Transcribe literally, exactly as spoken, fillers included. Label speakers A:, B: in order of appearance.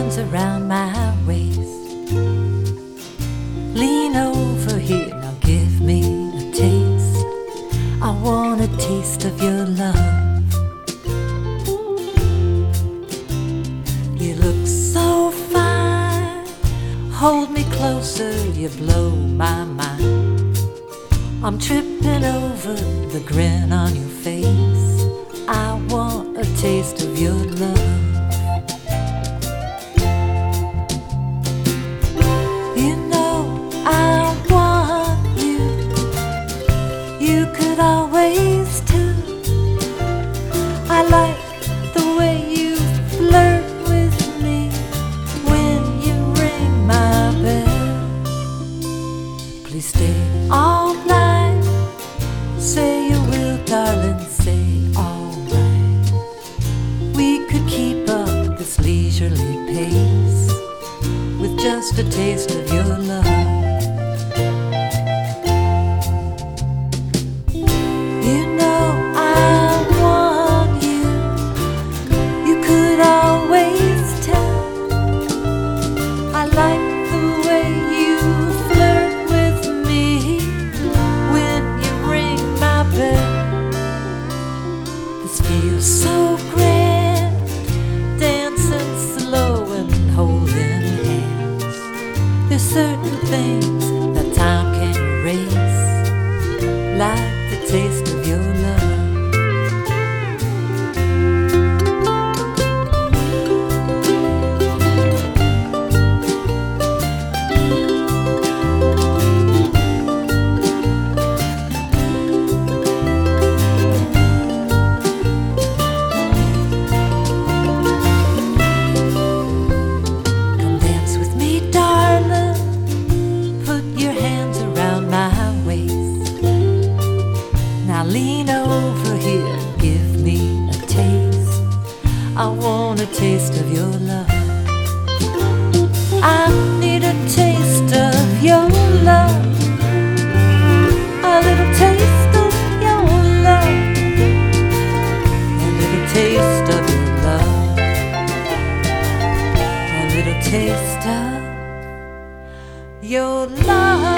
A: hands around my waist. Lean over here, now give me a taste. I want a taste of your love. You look so fine, hold me closer, you blow my mind. I'm tripping over the grin on your face. I want a taste of your love. You know I want you. You could always tell. I like the way you flirt with me when you ring my bell. Please stay all night. Say you will, darling, say alright. We could keep up this leisurely pace with just a taste of your love. You know I want you. You could always tell. I like the way you flirt with me when you ring my bell. This feels so grand, dancing slow and holding hands. There's certain things that time can't erase, like the taste of your love. Come dance with me, darling. Put your hands around my waist. Now lean over here and give me a taste. I want a taste of your love. I need a taste of your love. A little taste of your love. A little taste of your love. A little taste of your love.